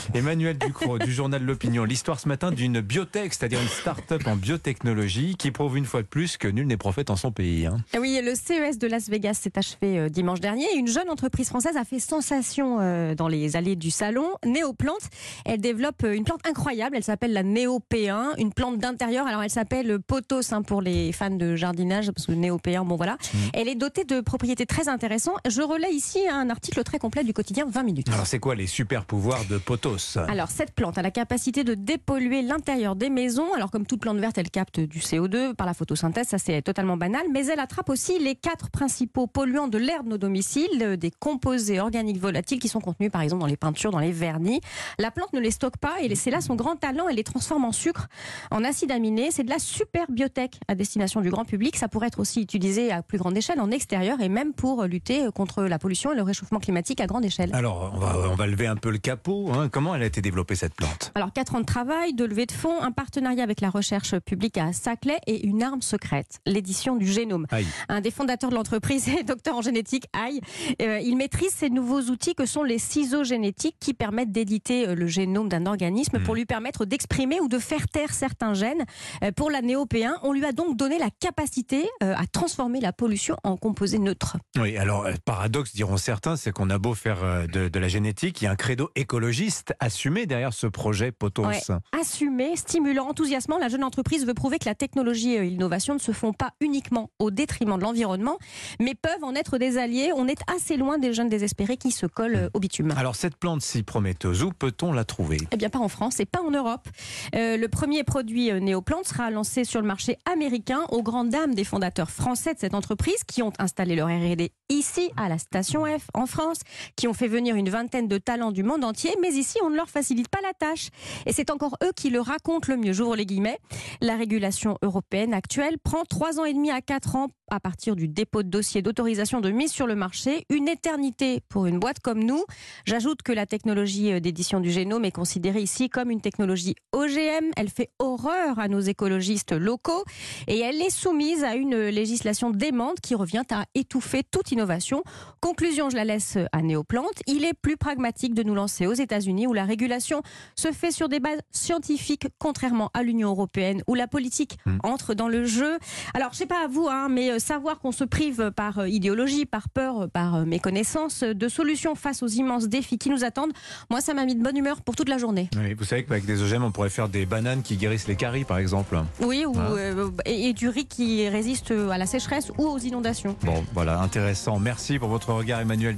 Emmanuel Ducrot du journal L'Opinion. L'histoire ce matin d'une biotech, c'est-à-dire une start-up en biotechnologie qui prouve une fois de plus que nul n'est prophète en son pays. Oui, le CES de Las Vegas s'est achevé dimanche dernier. Une jeune entreprise française a fait sensation dans les allées du salon. Néoplante, elle développe une plante incroyable. Elle s'appelle la Néo P1, une plante d'intérieur. Alors elle s'appelle Pothos pour les fans de jardinage, parce que Néo P1, bon voilà. Elle est dotée de propriétés très intéressantes. Je relais ici un article très complet du quotidien 20 minutes. Alors c'est quoi les super pouvoirs de Pothos? Alors cette plante a la capacité de dépolluer l'intérieur des maisons. Alors comme toute plante verte, elle capte du CO2 par la photosynthèse, ça c'est totalement banal, mais elle attrape aussi les 4 principaux polluants de l'air de nos domiciles, des composés organiques volatiles qui sont contenus par exemple dans les peintures, dans les vernis. La plante ne les stocke pas et c'est là son grand talent, elle les transforme en sucre, en acide aminé. C'est de la super biotech à destination du grand public. Ça pourrait être aussi utilisé à plus grande échelle en extérieur et même pour lutter contre la pollution et le réchauffement climatique à grande échelle. Alors on va lever un peu le capot. Comment elle a été développée cette plante? Alors 4 ans de travail, de levée de fonds, un partenariat avec la recherche publique à Saclay et une arme secrète, l'édition du génome. Aïe. Un des fondateurs de l'entreprise est docteur en génétique, Aïe. Il maîtrise ces nouveaux outils que sont les ciseaux génétiques qui permettent d'éditer le génome d'un organisme pour lui permettre d'exprimer ou de faire taire certains gènes. Pour la Néo P1, on lui a donc donné la capacité à transformer la pollution en composés neutres. Oui, alors paradoxe diront certains, c'est qu'on a beau faire de la génétique, il y a un credo écologiste assumé derrière ce projet Pothos. Ouais, assumé, stimulant, enthousiasmant, la jeune entreprise veut prouver que la technologie et l'innovation ne se font pas uniquement au détriment de l'environnement, mais peuvent en être des alliés. On est assez loin des jeunes désespérés qui se collent au bitume. Alors cette plante si prometteuse, où peut-on la trouver? Eh bien pas en France et pas en Europe. Le premier produit Néoplante sera lancé sur le marché américain aux grandes dames des fondateurs français de cette entreprise qui ont installé leur R&D ici à la station F en France, qui ont fait venir une vingtaine de talents du monde entier, mais ici on ne leur facilite pas la tâche. Et c'est encore eux qui le racontent le mieux, j'ouvre les guillemets. La régulation européenne actuelle prend 3 ans et demi à 4 ans à partir du dépôt de dossier d'autorisation de mise sur le marché, une éternité pour une boîte comme nous. J'ajoute que la technologie d'édition du génome est considérée ici comme une technologie OGM. Elle fait horreur à nos écologistes locaux et elle est soumise à une législation démente qui revient à étouffer toute innovation. Conclusion, je la laisse à Néoplante. Il est plus pragmatique de nous lancer aux États-Unis où la régulation se fait sur des bases scientifiques, contrairement à l'Union européenne où la politique entre dans le jeu. Alors, je sais pas à vous, mais savoir qu'on se prive par idéologie, par peur, par méconnaissance de solutions face aux immenses défis qui nous attendent, moi, ça m'a mis de bonne humeur pour toute la journée. Oui, vous savez qu'avec des OGM, on pourrait faire des bananes qui guérissent les caries, par exemple. Oui, et du riz qui résiste à la sécheresse ou aux inondations. Bon, voilà, intéressant. Merci pour votre regard, Emmanuel.